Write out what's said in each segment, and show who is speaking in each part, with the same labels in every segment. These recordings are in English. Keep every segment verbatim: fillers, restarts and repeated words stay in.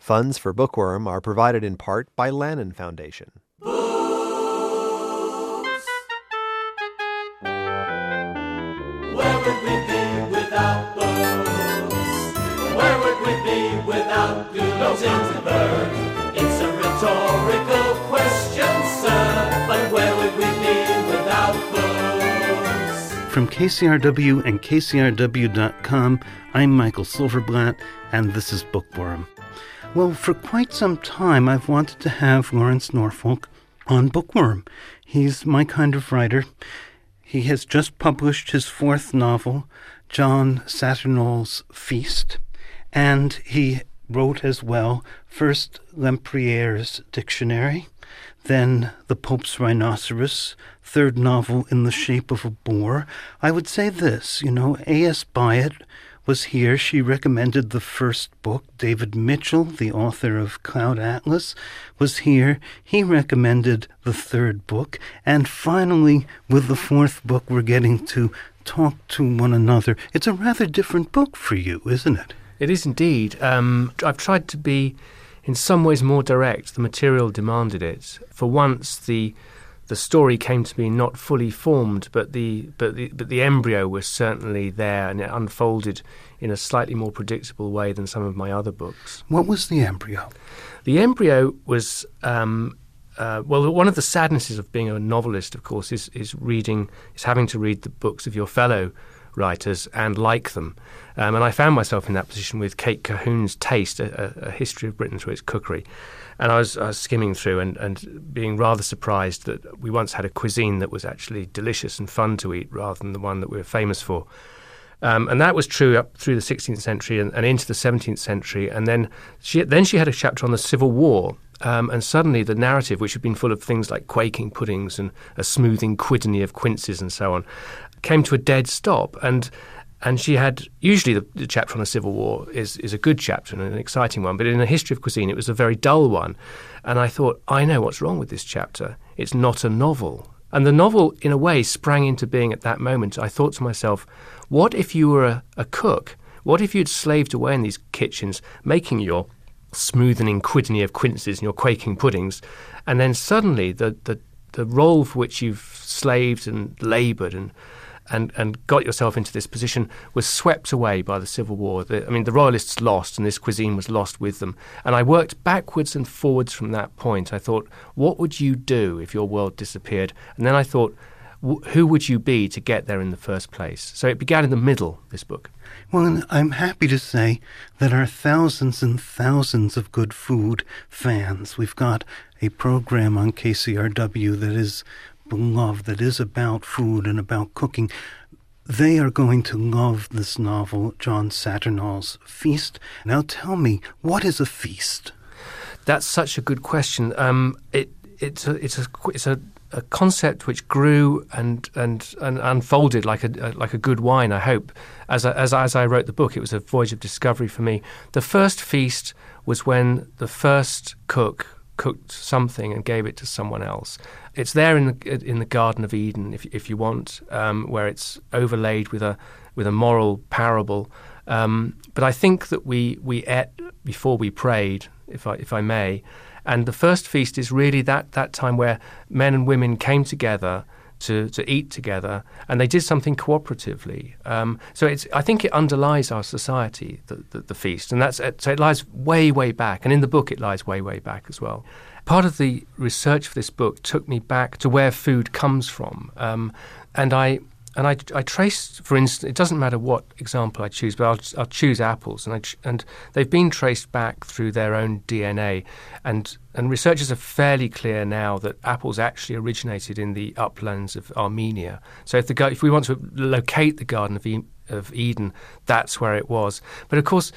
Speaker 1: Funds for Bookworm are provided in part by Lannan Foundation.
Speaker 2: Where would we be without books? Where would we be without Gutenberg? It's a rhetorical question, sir, but where would we be without books?
Speaker 3: From K C R W and K C R W dot com, I'm Michael Silverblatt, and this is Bookworm. Well, for quite some time, I've wanted to have Lawrence Norfolk on Bookworm. He's my kind of writer. He has just published his fourth novel, John Saturnal's Feast, and he wrote as well first Lempriere's Dictionary, then The Pope's Rhinoceros, third novel In the Shape of a Boar. I would say this, you know, A S Byatt was here. She recommended the first book. David Mitchell, the author of Cloud Atlas, was here. He recommended the third book. And finally, with the fourth book, we're getting to talk to one another. It's a rather different book for you, isn't it?
Speaker 4: It is indeed. Um, I've tried to be, in some ways, more direct. The material demanded it. For once, the the story came to be not fully formed, but the but the but the embryo was certainly there, and it unfolded in a slightly more predictable way than some of my other books.
Speaker 3: What was the embryo?
Speaker 4: The embryo was um, uh, well, one of the sadnesses of being a novelist, of course, is is reading, is having to read the books of your fellow writers and like them. Um, and I found myself in that position with Kate Cahoon's Taste, a, a history of Britain through its cookery. And I was, I was skimming through and, and being rather surprised that we once had a cuisine that was actually delicious and fun to eat rather than the one that we were famous for. Um, and that was true up through the sixteenth century and, and into the seventeenth century. And then she, then she had a chapter on the Civil War. Um, and suddenly the narrative, which had been full of things like quaking puddings and a smoothing quidney of quinces and so on, came to a dead stop. And And she had, usually the, the chapter on the Civil War is, is a good chapter and an exciting one, but in a history of cuisine it was a very dull one. And I thought, I know what's wrong with this chapter. It's not a novel. And the novel, in a way, sprang into being at that moment. I thought to myself, what if you were a, a cook? What if you'd slaved away in these kitchens, making your smoothing quidney of quinces and your quaking puddings, and then suddenly the, the, the role for which you've slaved and laboured and And, and got yourself into this position was swept away by the Civil War. The, I mean, the Royalists lost and this cuisine was lost with them. And I worked backwards and forwards from that point. I thought, what would you do if your world disappeared? And then I thought, wh- who would you be to get there in the first place? So it began in the middle, this book.
Speaker 3: Well, and I'm happy to say that our thousands and thousands of Good Food fans, we've got a program on K C R W that is beloved, that is about food and about cooking. They are going to love this novel, John Saturnal's Feast. Now tell me, what is a feast?
Speaker 4: That's such a good question. Um, it, it's a, it's a, it's a, a concept which grew and and, and unfolded like a, like a good wine, I hope. As I, as, as I wrote the book, it was a voyage of discovery for me. The first feast was when the first cook cooked something and gave it to someone else. It's there in the in the Garden of Eden, if if you want, um, where it's overlaid with a with a moral parable. Um, but I think that we we ate before we prayed, if I if I may, and the first feast is really that that time where men and women came together to to eat together, and they did something cooperatively. Um, so it's I think it underlies our society, the, the the feast, and that's so it lies way way back, and in the book it lies way way back as well. Part of the research for this book took me back to where food comes from, um, and I and I, I traced, for instance, it doesn't matter what example I choose, but I'll, I'll choose apples, and I, and they've been traced back through their own D N A, and and researchers are fairly clear now that apples actually originated in the uplands of Armenia. So if the if we want to locate the Garden of Eden, of Eden, that's where it was. But of course,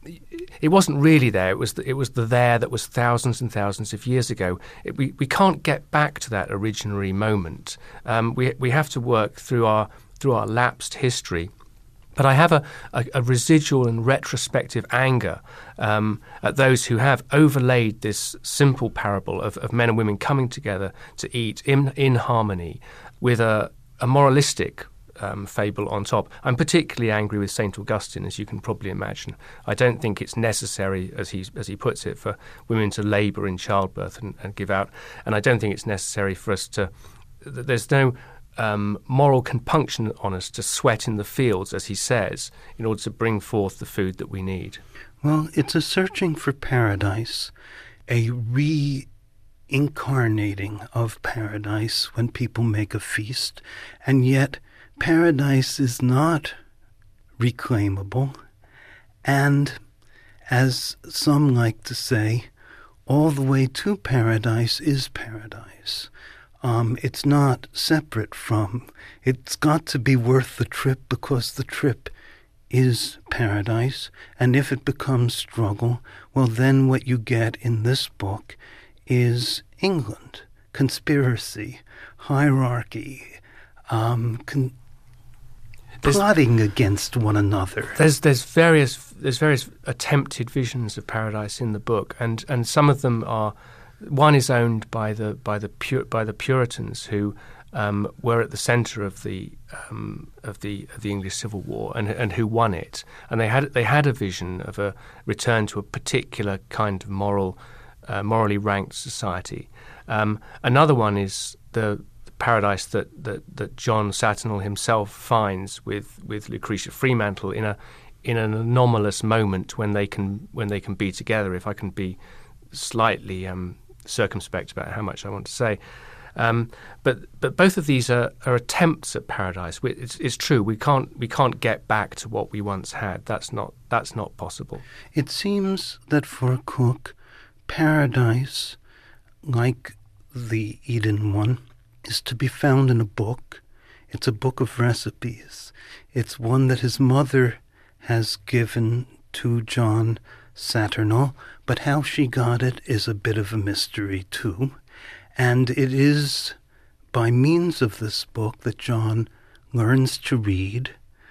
Speaker 4: it wasn't really there. It was the, it was the there that was thousands and thousands of years ago. It, we we can't get back to that originary moment. Um, we we have to work through our through our lapsed history. But I have a, a, a residual and retrospective anger um, at those who have overlaid this simple parable of, of men and women coming together to eat in in harmony with a, a moralistic um, fable on top. I'm particularly angry with Saint Augustine, as you can probably imagine. I don't think it's necessary, as he as he puts it, for women to labour in childbirth and, and give out, and I don't think it's necessary for us to. There's no um, moral compunction on us to sweat in the fields, as he says, in order to bring forth the food that we need.
Speaker 3: Well, it's a searching for paradise, a reincarnating of paradise when people make a feast, and yet paradise is not reclaimable, and, as some like to say, all the way to paradise is paradise. Um, it's not separate from, it's got to be worth the trip because the trip is paradise, and if it becomes struggle, well then what you get in this book is England, conspiracy, hierarchy, um, con- plotting against one another.
Speaker 4: There's there's various there's various attempted visions of paradise in the book, and, and some of them are. One is owned by the by the Pur- by the Puritans who um, were at the centre of the um, of the of the English Civil War and and who won it, and they had they had a vision of a return to a particular kind of moral, uh, morally ranked society. Um, another one is the paradise that, that, that John Saturnal himself finds with, with Lucretia Fremantle in a in an anomalous moment when they can when they can be together. If I can be slightly um, circumspect about how much I want to say. Um, but but both of these are, are attempts at paradise. It's, it's true we can't we can't get back to what we once had. That's not that's not possible.
Speaker 3: It seems that for a cook, paradise, like the Eden one, is to be found in a book. It's a book of recipes. It's one that his mother has given to John Saturnal, but how she got it is a bit of a mystery too. And it is by means of this book that John learns to read,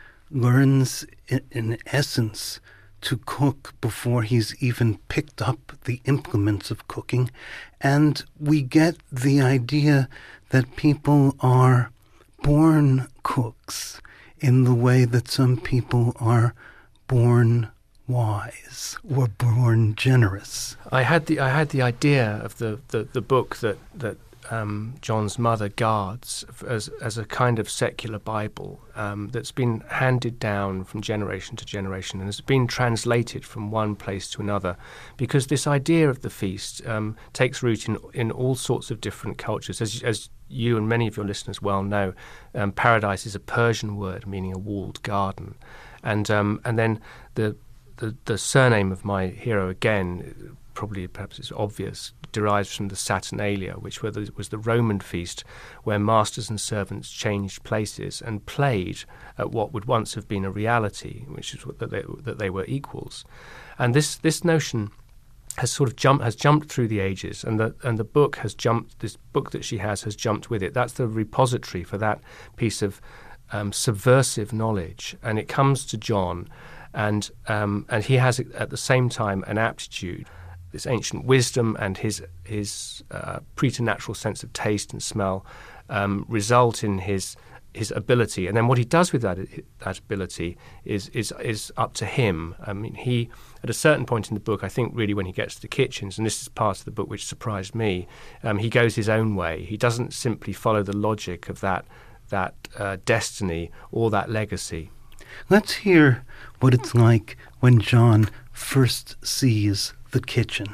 Speaker 3: learns in, in essence to cook before he's even picked up the implements of cooking. And we get the idea that people are born cooks in the way that some people are born wise or born generous.
Speaker 4: I had the I had the idea of the, the, the book that that um, John's mother guards as as a kind of secular Bible um, that's been handed down from generation to generation and has been translated from one place to another, because this idea of the feast um, takes root in in all sorts of different cultures. As as you and many of your listeners well know, um, paradise is a Persian word meaning a walled garden, and um, and then the The, the surname of my hero, again, probably perhaps it's obvious, derives from the Saturnalia, which were the, was the Roman feast where masters and servants changed places and played at what would once have been a reality, which is that they, that they were equals. And this, this notion has sort of jumped has jumped through the ages, and the and the book has jumped. This book that she has has jumped with it. That's the repository for that piece of um, subversive knowledge, and it comes to John. And um, and he has at the same time an aptitude, this ancient wisdom and his his uh, preternatural sense of taste and smell um, result in his his ability. And then what he does with that that ability is is is up to him. I mean, he at a certain point in the book, I think really when he gets to the kitchens, and this is part of the book which surprised me, um, he goes his own way. He doesn't simply follow the logic of that that uh, destiny or that legacy.
Speaker 3: Let's hear what it's like when John first sees the kitchen.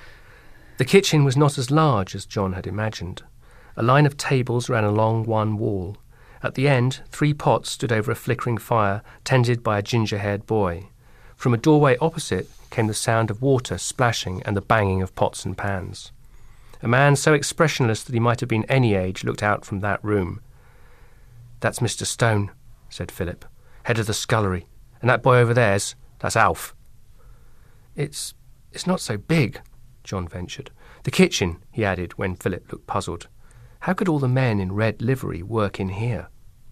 Speaker 4: The kitchen was not as large as John had imagined. A line of tables ran along one wall. At the end, three pots stood over a flickering fire, tended by a ginger-haired boy. From a doorway opposite came the sound of water splashing and the banging of pots and pans. A man so expressionless that he might have been any age looked out from that room. "That's Mister Stone," said Philip, "head of the scullery. And that boy over there's, that's Alf." It's it's not so big," John ventured. "The kitchen," he added when Philip looked puzzled. "How could all the men in red livery work in here?"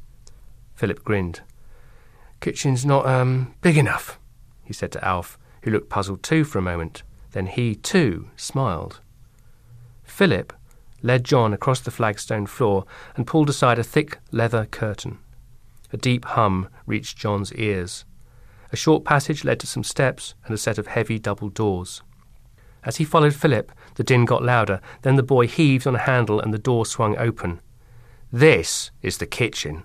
Speaker 4: Philip grinned. "Kitchen's not, um, big enough," he said to Alf, who looked puzzled too for a moment. Then he, too, smiled. Philip led John across the flagstone floor and pulled aside a thick leather curtain. A deep hum reached John's ears. A short passage led to some steps and a set of heavy double doors. As he followed Philip, the din got louder. Then the boy heaved on a handle and the door swung open. "This is the kitchen."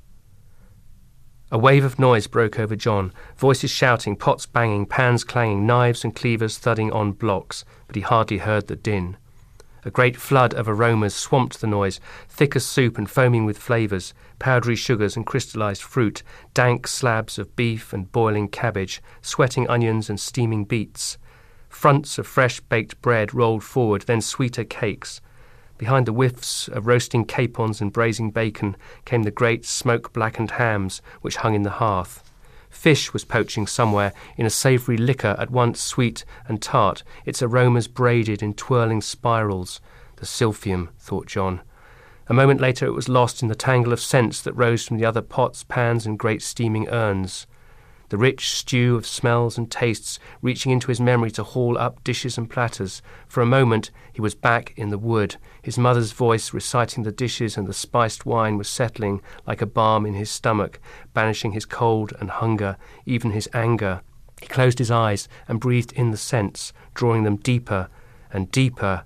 Speaker 4: A wave of noise broke over John, voices shouting, pots banging, pans clanging, knives and cleavers thudding on blocks, but he hardly heard the din. A great flood of aromas swamped the noise, thick as soup and foaming with flavours, powdery sugars and crystallised fruit, dank slabs of beef and boiling cabbage, sweating onions and steaming beets. Fronts of fresh baked bread rolled forward, then sweeter cakes. Behind the whiffs of roasting capons and braising bacon came the great smoke-blackened hams which hung in the hearth. Fish was poaching somewhere in a savoury liquor at once sweet and tart, its aromas braided in twirling spirals. The silphium, thought John. A moment later it was lost in the tangle of scents that rose from the other pots, pans and great steaming urns. The rich stew of smells and tastes reaching into his memory to haul up dishes and platters. For a moment he was back in the wood. His mother's voice reciting the dishes and the spiced wine was settling like a balm in his stomach, banishing his cold and hunger, even his anger. He closed his eyes and breathed in the scents, drawing them deeper and deeper.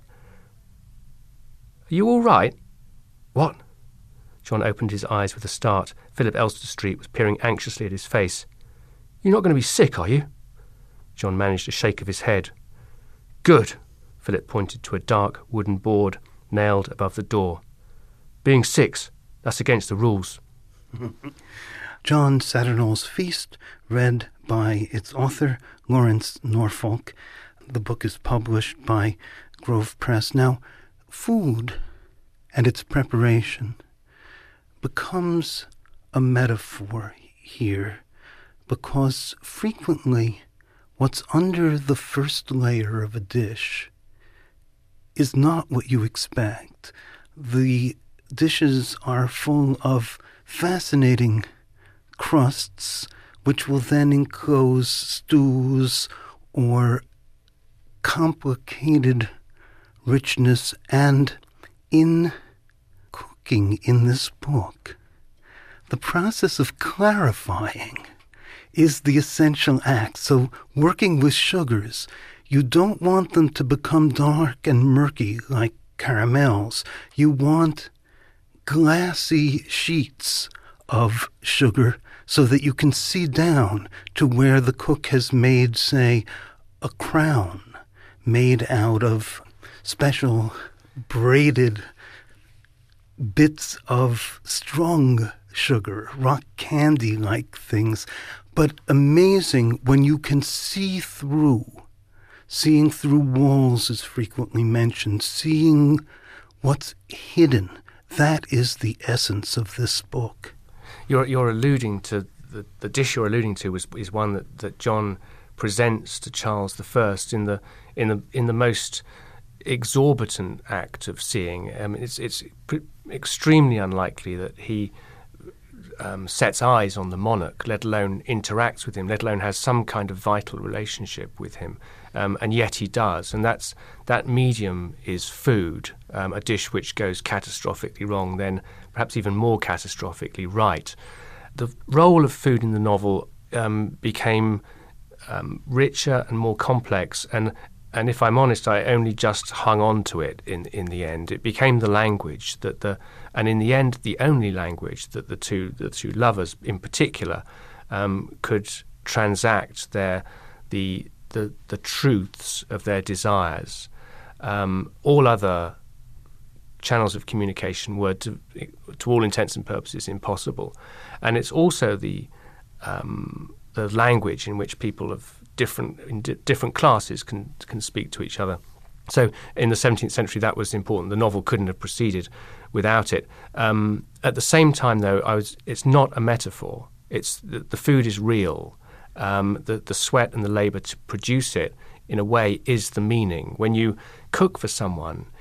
Speaker 4: "Are you all right?" "What?" John opened his eyes with a start. Philip Elster Street was peering anxiously at his face. "You're not going to be sick, are you?" John managed a shake of his head. "Good." Philip pointed to a dark wooden board nailed above the door. "Being sick's, that's against the rules."
Speaker 3: John Saturnal's Feast, read by its author, Lawrence Norfolk. The book is published by Grove Press. Now, food and its preparation becomes a metaphor here, because frequently what's under the first layer of a dish is not what you expect. The dishes are full of fascinating crusts, which will then enclose stews or complicated richness. And in cooking in this book, the process of clarifying is the essential act. So working with sugars, you don't want them to become dark and murky like caramels. You want glassy sheets of sugar so that you can see down to where the cook has made, say, a crown made out of special braided bits of strung sugar, rock candy-like things. But amazing when you can see through. Seeing through walls is frequently mentioned. Seeing what's hidden. That is the essence of this book.
Speaker 4: You're you're alluding to the, the dish you're alluding to is is one that, that John presents to Charles the First in the in the in the most exorbitant act of seeing. Um, it's it's pre- extremely unlikely that he Um, sets eyes on the monarch, let alone interacts with him, let alone has some kind of vital relationship with him, um, and yet he does. And that's that medium is food, um, a dish which goes catastrophically wrong, then perhaps even more catastrophically right. The role of food in the novel um, became um, richer and more complex, and and if I'm honest, I only just hung on to it in, in the end. It became the language that the, and in the end, the only language that the two the two lovers, in particular, um, could transact their the the the truths of their desires. Um, all other channels of communication were, to to all intents and purposes, impossible, and it's also the um, the language in which people of different in di- different classes can can speak to each other. So in the seventeenth century, that was important. The novel couldn't have proceeded without it. Um, at the same time, though, I was. It's not a metaphor. It's the, the food is real. Um, the the sweat and the labour to produce it, in a way, is the meaning. When you cook for someone,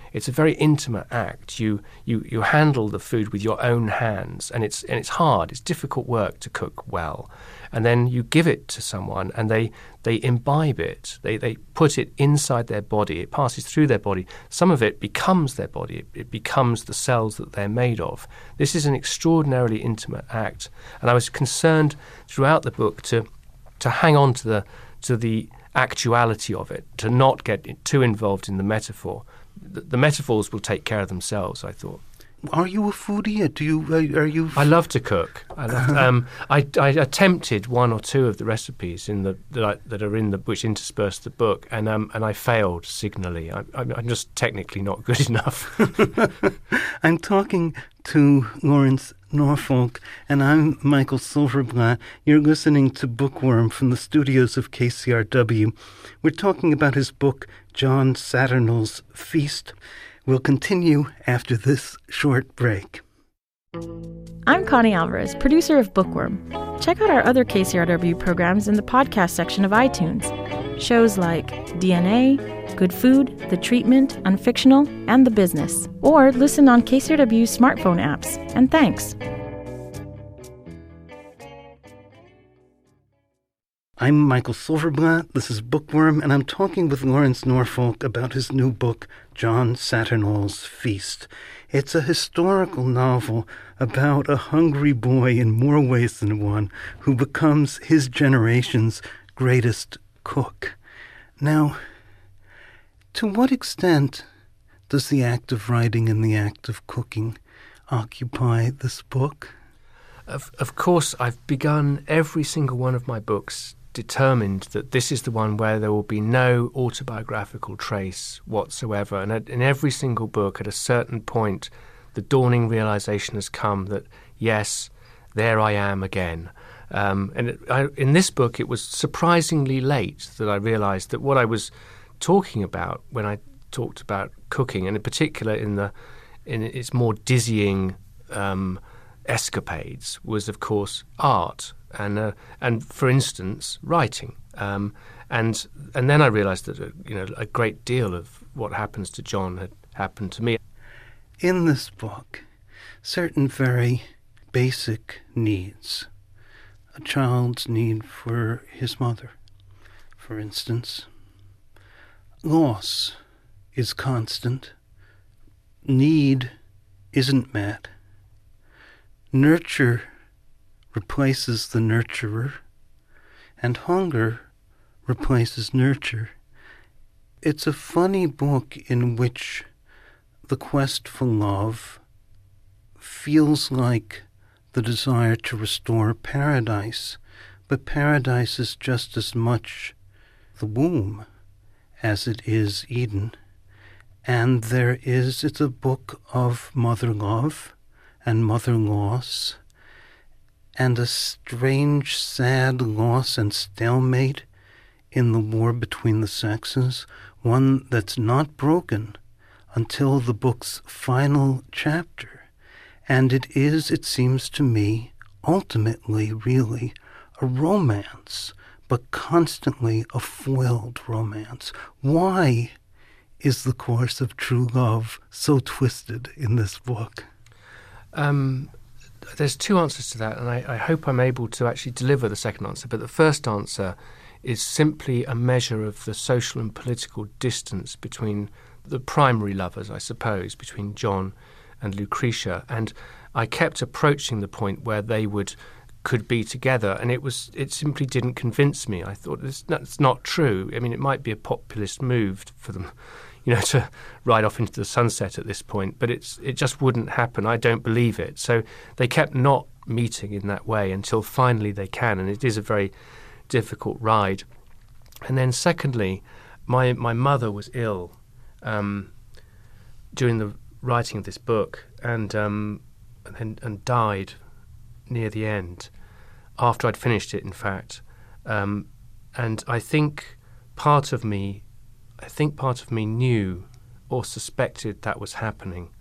Speaker 4: it's a very intimate act. You you you handle the food with your own hands, and it's and it's hard. It's difficult work to cook well, and then you give it to someone, and they they imbibe it. They they put it inside their body. It passes through their body. Some of it becomes their body. It, it becomes the cells that they're made of. This is an extraordinarily intimate act, and I was concerned throughout the book to to hang on to the to the actuality of it, to not get too involved in the metaphor. The, the metaphors will take care of themselves, I thought.
Speaker 3: Are you a foodie? Do you? Uh, are you?
Speaker 4: I love to cook. I, love to, um, I, I attempted one or two of the recipes in the that, I, that are in the which intersperse the book, and um, and I failed signally. I, I'm, I'm just technically not good enough.
Speaker 3: I'm talking to Lawrence Norfolk, and I'm Michael Silverblatt. You're listening to Bookworm from the studios of K C R W. We're talking about his book, John Saturnal's Feast. We'll continue after this short break.
Speaker 5: I'm Connie Alvarez, producer of Bookworm. Check out our other K C R W programs in the podcast section of iTunes. Shows like D N A, Good Food, The Treatment, Unfictional, and The Business. Or listen on K C R W's smartphone apps. And thanks.
Speaker 3: I'm Michael Silverblatt, this is Bookworm, and I'm talking with Lawrence Norfolk about his new book, John Saturnal's Feast. It's a historical novel about a hungry boy in more ways than one who becomes his generation's greatest cook. Now, to what extent does the act of writing and the act of cooking occupy this book?
Speaker 4: Of, of course, I've begun every single one of my books determined that this is the one where there will be no autobiographical trace whatsoever. And in every single book, at a certain point, the dawning realization has come that, yes, there I am again. Um, and it, I, in this book, it was surprisingly late that I realized that what I was talking about when I talked about cooking, and in particular in the in its more dizzying um, escapades, was, of course, art. And uh, and for instance, writing, um, and and then I realised that uh, you know a great deal of what happens to John had happened to me.
Speaker 3: In this book, certain very basic needs, a child's need for his mother, for instance, loss is constant, need isn't met, nurture replaces the nurturer, and hunger replaces nurture. It's a funny book in which the quest for love feels like the desire to restore paradise, but paradise is just as much the womb as it is Eden. And there is, it's a book of mother love and mother loss, and a strange, sad loss and stalemate in the war between the sexes, one that's not broken until the book's final chapter. And it is, it seems to me, ultimately, really, a romance, but constantly a foiled romance. Why is the course of true love so twisted in this book?
Speaker 4: Um... There's two answers to that, and I, I hope I'm able to actually deliver the second answer. But the first answer is simply a measure of the social and political distance between the primary lovers, I suppose, between John and Lucretia. And I kept approaching the point where they would could be together, and it was it simply didn't convince me. I thought this, that's not true. I mean, it might be a populist move for them, you know, to ride off into the sunset at this point, but it's it just wouldn't happen. I don't believe it. So they kept not meeting in that way until finally they can, and it is a very difficult ride. And then secondly, my my mother was ill um, during the writing of this book, and um, and, and died near the end, after I'd finished it, in fact. Um, and I think part of me I think part of me knew or suspected that was happening.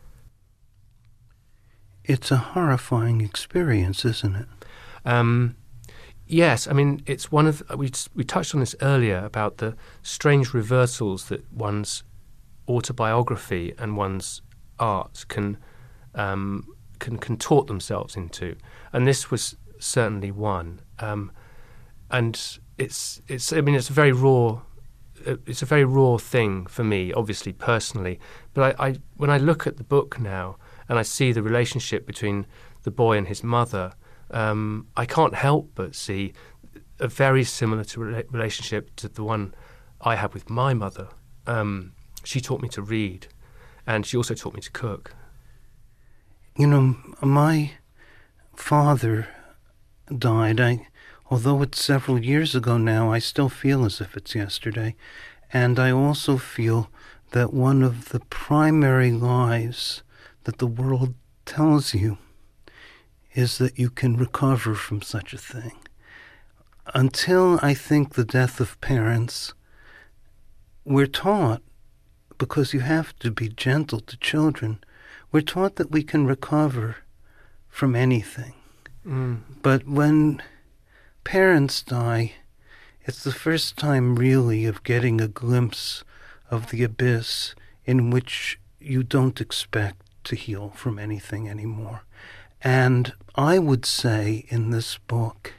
Speaker 3: It's a horrifying experience, isn't it?
Speaker 4: Um, yes, I mean, it's one of we we touched on this earlier about the strange reversals that one's autobiography and one's art can um, can contort themselves into, and this was certainly one. Um, and it's it's I mean it's a very raw it's a very raw thing for me, obviously personally. But I, I when I look at the book now and I see the relationship between the boy and his mother, um, I can't help but see a very similar to rela- relationship to the one I had with my mother. Um, she taught me to read, and she also taught me to cook.
Speaker 3: You know, my father died. I, although it's several years ago now, I still feel as if it's yesterday. And I also feel that one of the primary lies that the world tells you is that you can recover from such a thing. Until, I think, the death of parents, we're taught, because you have to be gentle to children, we're taught that we can recover from anything.
Speaker 4: Mm.
Speaker 3: But when parents die, it's the first time really of getting a glimpse of the abyss in which you don't expect to heal from anything anymore. And I would say in this book,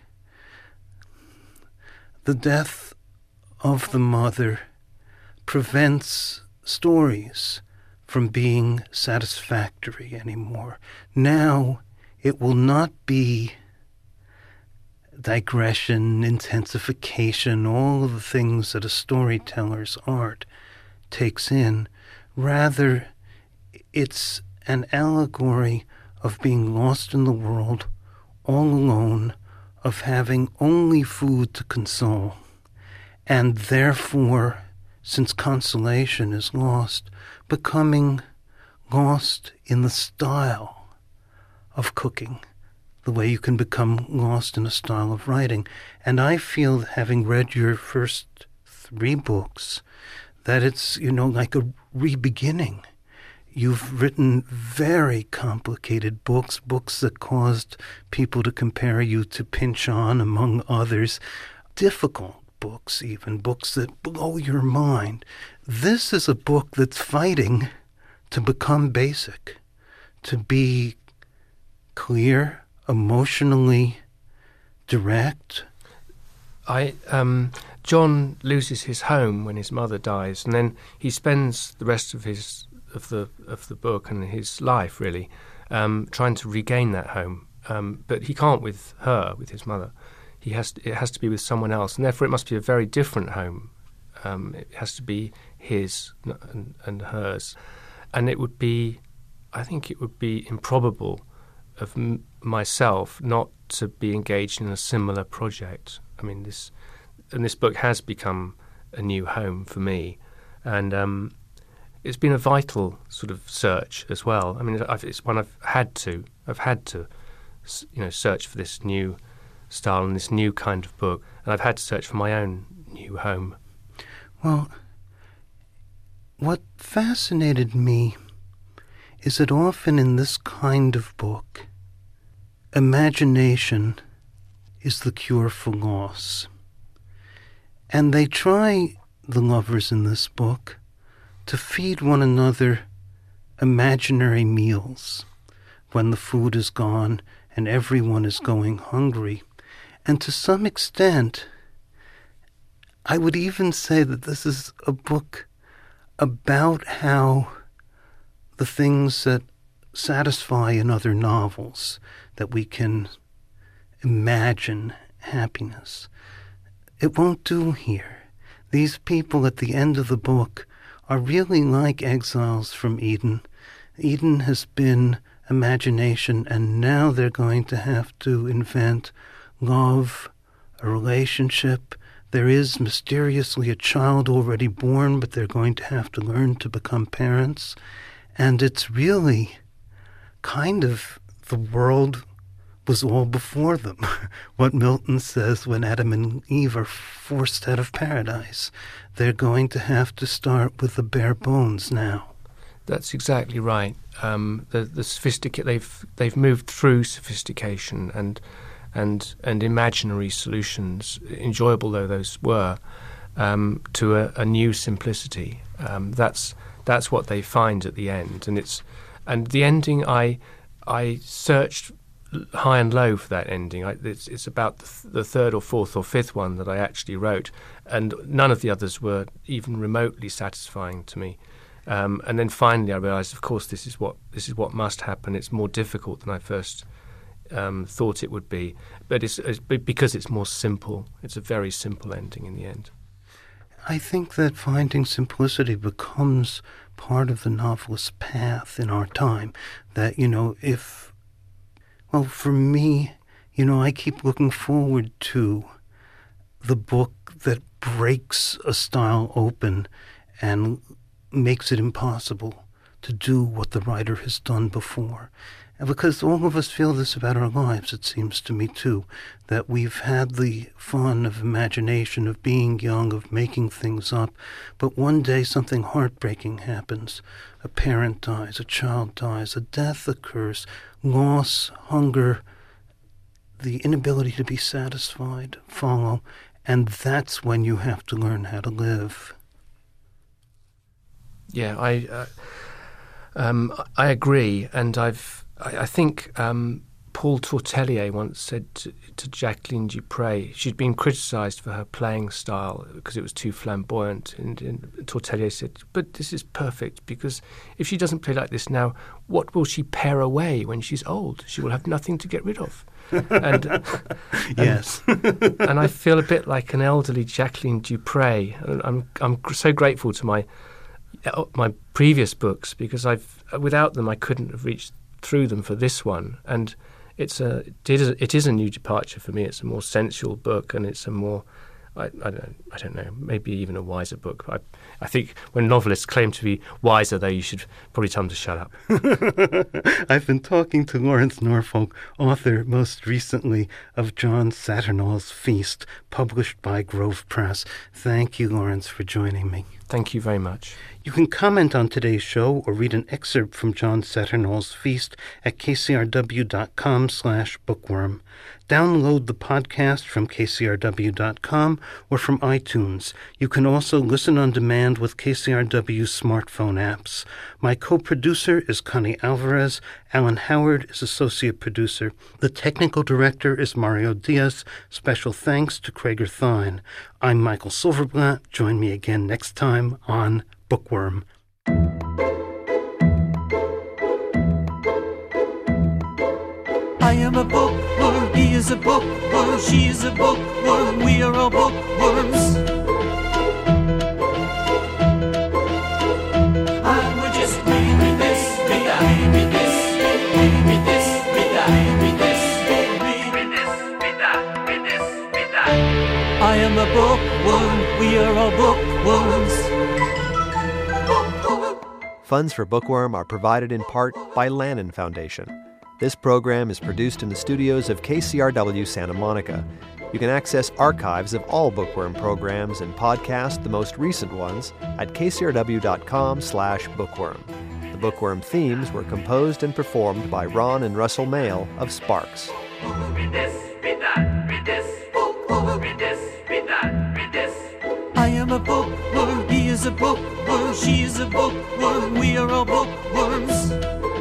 Speaker 3: the death of the mother prevents stories from being satisfactory anymore. Now it will not be digression, intensification, all of the things that a storyteller's art takes in. Rather, it's an allegory of being lost in the world, all alone, of having only food to console, and therefore, since consolation is lost, becoming lost in the style of cooking, the way you can become lost in a style of writing. And I feel, having read your first three books, that it's, you know, like a re-beginning. You've written very complicated books, books that caused people to compare you to Pynchon, among others, difficult books even, books that blow your mind. This is a book that's fighting to become basic, to be clear, emotionally direct.
Speaker 4: I um, John loses his home when his mother dies, and then he spends the rest of his of the of the book and his life really um, trying to regain that home. Um, but he can't with her, with his mother. He has to, it has to be with someone else, and therefore it must be a very different home. Um, it has to be his and, and hers, and it would be, I think, it would be improbable of m- myself not to be engaged in a similar project. I mean, this and this book has become a new home for me, and um, it's been a vital sort of search as well. I mean, I've, it's one I've had to, I've had to, you know, search for this new style and this new kind of book, and I've had to search for my own new home.
Speaker 3: Well, what fascinated me is that often in this kind of book, imagination is the cure for loss. And they try, the lovers in this book, to feed one another imaginary meals when the food is gone and everyone is going hungry. And to some extent, I would even say that this is a book about how the things that satisfy in other novels, that we can imagine happiness, it won't do here. These people at the end of the book are really like exiles from Eden. Eden has been imagination, and now they're going to have to invent love, a relationship. There is mysteriously a child already born, but they're going to have to learn to become parents. And it's really kind of the world was all before them. What Milton says when Adam and Eve are forced out of paradise. They're going to have to start with the bare bones now.
Speaker 4: That's exactly right. Um, the the sophistic they've they've moved through sophistication and and and imaginary solutions, enjoyable though those were, um, to a, a new simplicity. Um, that's that's what they find at the end, and it's and the ending. I I searched high and low for that ending. I, it's, it's about the, th- the third or fourth or fifth one that I actually wrote, and none of the others were even remotely satisfying to me. Um, and then finally, I realised, of course, this is what this is what must happen. It's more difficult than I first um, thought it would be, but it's, it's because it's more simple. It's a very simple ending in the end.
Speaker 3: I think that finding simplicity becomes part of the novelist's path in our time. That, you know, if, well, for me, you know, I keep looking forward to the book that breaks a style open and makes it impossible to do what the writer has done before. And because all of us feel this about our lives, it seems to me, too, that we've had the fun of imagination, of being young, of making things up, but one day something heartbreaking happens. A parent dies, a child dies, a death occurs, loss, hunger, the inability to be satisfied follow, and that's when you have to learn how to live.
Speaker 4: Yeah, I uh, um, I agree, and I've I, I think um, Paul Tortelier once said to, to Jacqueline du Pré, she'd been criticised for her playing style because it was too flamboyant, and, and Tortelier said, "But this is perfect, because if she doesn't play like this now, what will she pare away when she's old? She will have nothing to get rid of." and, and
Speaker 3: Yes.
Speaker 4: and I feel a bit like an elderly Jacqueline du Pré. I'm I'm so grateful to my. my previous books, because I've without them I couldn't have reached through them for this one, and it's a it is a, it is a new departure for me. It's a more sensual book, and it's a more I, I don't I don't know maybe even a wiser book. I I think when novelists claim to be wiser, though, you should probably tell them to shut up.
Speaker 3: I've been talking to Lawrence Norfolk, author most recently of John Saturnal's Feast, published by Grove Press. Thank you, Lawrence, for joining me.
Speaker 4: Thank you very much.
Speaker 3: You can comment on today's show or read an excerpt from John Saturnal's Feast at kcrw.com slash bookworm. Download the podcast from k c r w dot com or from iTunes. You can also listen on demand with K C R W's smartphone apps. My co-producer is Connie Alvarez. Alan Howard is associate producer. The technical director is Mario Diaz. Special thanks to Krager Thine. I'm Michael Silverblatt. Join me again next time on Bookworm.
Speaker 2: I am a bookworm, he is a bookworm, she is a bookworm, we are all bookworms. And we're just reading this, read that, read this, read this, read that, read this, read this, read that, read this, read that. I am a bookworm, we are all bookworms.
Speaker 1: Funds for Bookworm are provided in part by Lannan Foundation. This program is produced in the studios of K C R W Santa Monica. You can access archives of all Bookworm programs and podcast the most recent ones at kcrw.com slash bookworm. The Bookworm themes were composed and performed by Ron and Russell Mail of Sparks.
Speaker 2: Read this, read that, read this, read this, read that, read this. I am a bookworm, he is a bookworm, she is a bookworm, we are all bookworms.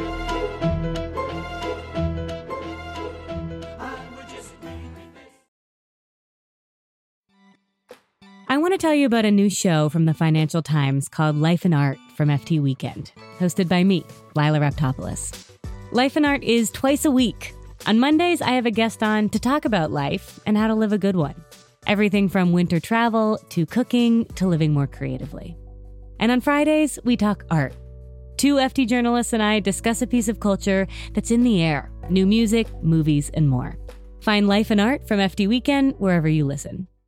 Speaker 6: I want to tell you about a new show from the Financial Times called Life and Art from F T Weekend, hosted by me, Lila Raptopoulos. Life and Art is twice a week. On Mondays, I have a guest on to talk about life and how to live a good one. Everything from winter travel to cooking to living more creatively. And on Fridays, we talk art. Two F T journalists and I discuss a piece of culture that's in the air, new music, movies, and more. Find Life and Art from F T Weekend wherever you listen.